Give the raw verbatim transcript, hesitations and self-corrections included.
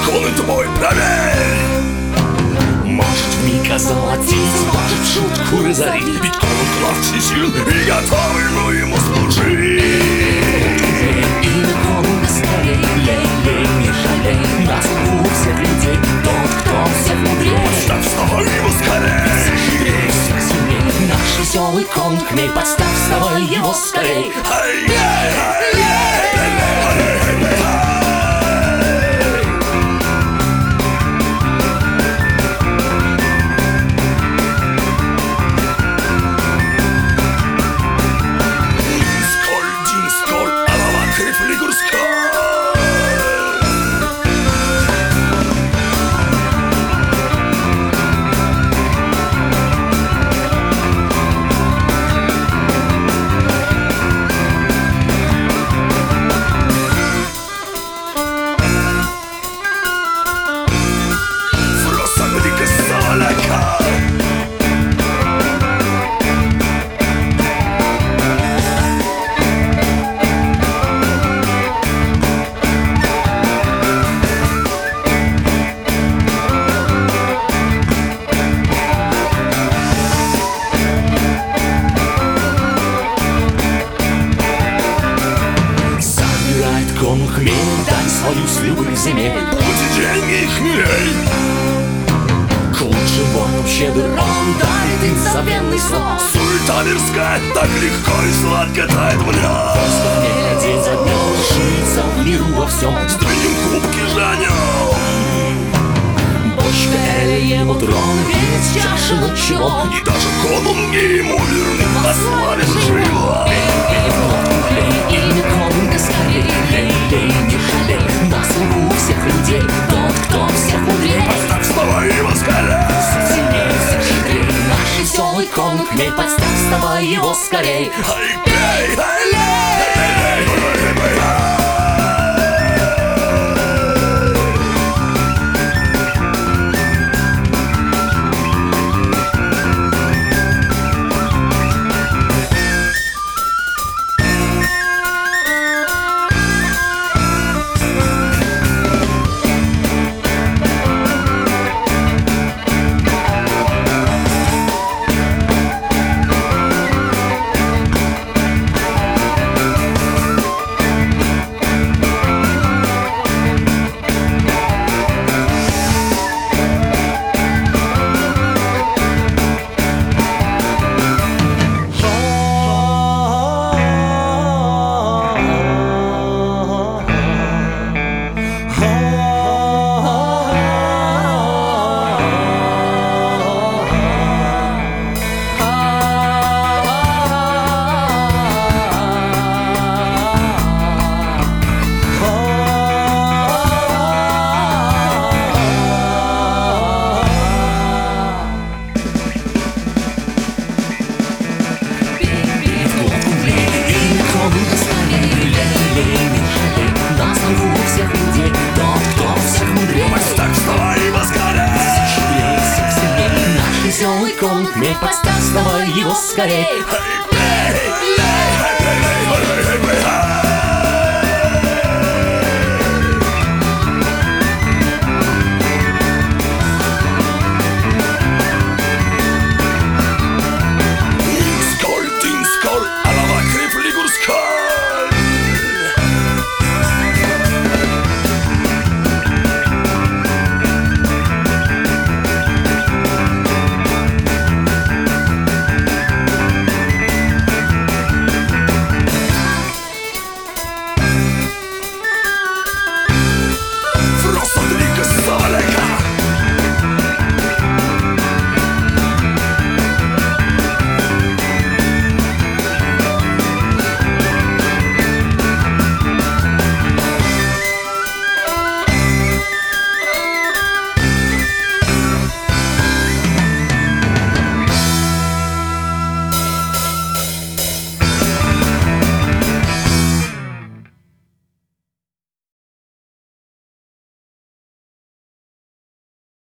закон твой проверь. Может вмиг озолотить, может в шутку разорить, ведь он клад всесил и готовы, ну, ему служить. Имя Конунга скорей, лей, лей, не жалей, нас у всех людей, тот, кто всех мудрее. Подставь, вставай его скорей, сильней, всех сильней, наш веселый конунг хмель. Подставь, вставай его скорей. Конунг хмель, дай свою с любых земель. Путь деньги и хмель. К лучшим воинам щедр он дарит им забвенный слов. Суета мирская так легко и сладко тает в нем. Просто хмеля день за днем ширится в миру во всем. Сдвинем кубки жанем. Бочка Эля его трон, ведь чаша над челом. И даже конунги ему верны, ославим живо. Имя Конунга скорей, лей, лей, не жалей, на славу всех людей, тот, кто всех мудрее. Подставь, вставай его скорей, всех сильнее, всех хитрей, наш веселый конунг хмель. Подставь, вставай его скорей. Ай, пей, ай, лей, Конунг хмель, подставь, вставай его скорей.